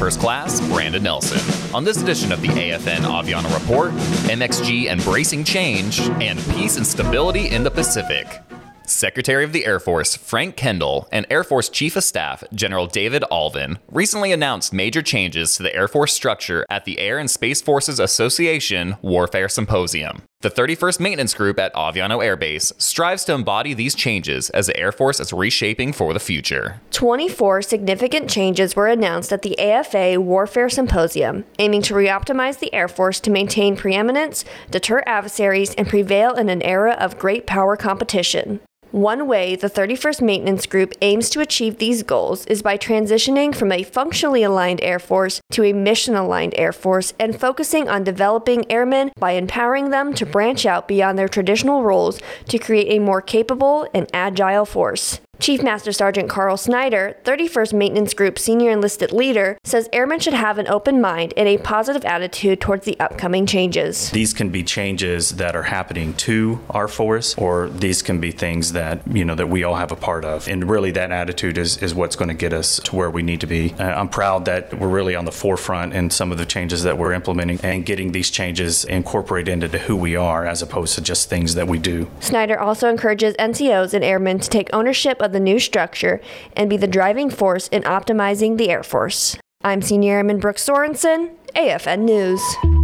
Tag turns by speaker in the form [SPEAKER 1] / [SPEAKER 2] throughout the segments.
[SPEAKER 1] First Class, Brandon Nelson. On this edition of the AFN Aviano Report, MXG embracing change, and peace and stability in the Pacific. Secretary of the Air Force Frank Kendall and Air Force Chief of Staff General David Alvin recently announced major changes to the Air Force structure at the Air and Space Forces Association Warfare Symposium. The 31st Maintenance Group at Aviano Air Base strives to embody these changes as the Air Force is reshaping for the future.
[SPEAKER 2] 24 significant changes were announced at the AFA Warfare Symposium, aiming to reoptimize the Air Force to maintain preeminence, deter adversaries, and prevail in an era of great power competition. One way the 31st Maintenance Group aims to achieve these goals is by transitioning from a functionally aligned Air Force to a mission-aligned Air Force and focusing on developing airmen by empowering them to branch out beyond their traditional roles to create a more capable and agile force. Chief Master Sergeant Carl Snyder, 31st Maintenance Group Senior Enlisted Leader, says airmen should have an open mind and a positive attitude towards the upcoming changes.
[SPEAKER 3] These can be changes that are happening to our force, or these can be things that, that we all have a part of. And really that attitude is what's going to get us to where we need to be. I'm proud that we're really on the forefront in some of the changes that we're implementing and getting these changes incorporated into who we are as opposed to just things that we do.
[SPEAKER 2] Snyder also encourages NCOs and airmen to take ownership of the new structure and be the driving force in optimizing the Air Force. I'm Senior Airman Brooke Sorensen, AFN News.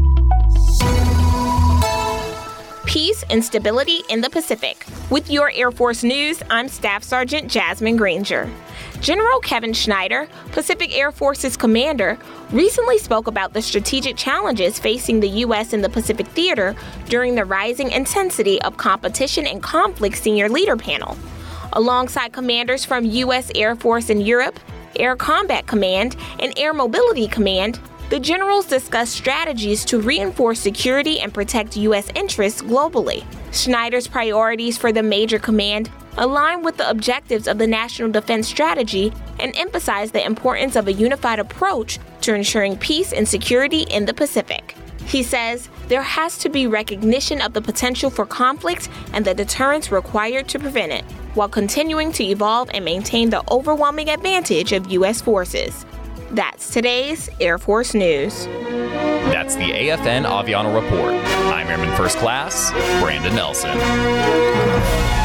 [SPEAKER 4] Peace and stability in the Pacific. With your Air Force news, I'm Staff Sergeant Jasmine Granger. General Kevin Schneider, Pacific Air Force's commander, recently spoke about the strategic challenges facing the U.S. in the Pacific Theater during the rising intensity of competition and conflict senior leader panel. Alongside commanders from U.S. Air Force in Europe, Air Combat Command, and Air Mobility Command, the generals discussed strategies to reinforce security and protect U.S. interests globally. Schneider's priorities for the Major Command align with the objectives of the National Defense Strategy and emphasize the importance of a unified approach to ensuring peace and security in the Pacific. He says there has to be recognition of the potential for conflict and the deterrence required to prevent it, while continuing to evolve and maintain the overwhelming advantage of U.S. forces. That's today's Air Force News.
[SPEAKER 1] That's the AFN Aviano Report. I'm Airman First Class, Brandon Nelson.